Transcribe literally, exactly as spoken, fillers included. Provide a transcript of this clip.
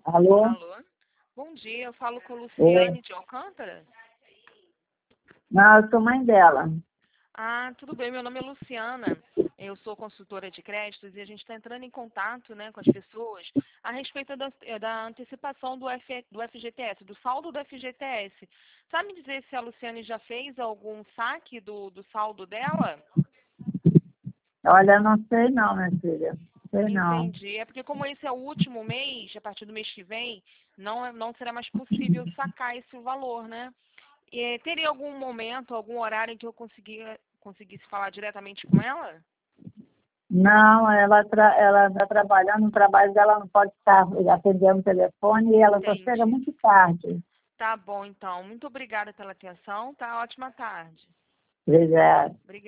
Alô? Alô? Bom dia, eu falo com Oi. Luciane de Alcântara. Não, eu sou mãe dela. Ah, tudo bem, meu nome é Luciana. Eu sou consultora de créditos e a gente está entrando em contato, né, com as pessoas a respeito da, da antecipação do, F, do F G T S, do saldo do F G T S. Sabe me dizer se a Luciane já fez algum saque do, do saldo dela? Olha, eu não sei não, minha filha. Sei não. Entendi. É porque como esse é o último mês, a partir do mês que vem, não, é- não será mais possível sacar esse valor, né? E, teria algum momento, algum horário em que eu conseguia, conseguisse falar diretamente com ela? Não, ela tra ela está trabalhando, no trabalho dela não pode estar atendendo o telefone e ela só chega Entendi. muito tarde. Tá bom, então. Muito obrigada pela atenção. Tá? Ótima tarde. Obrigada. Obrigada.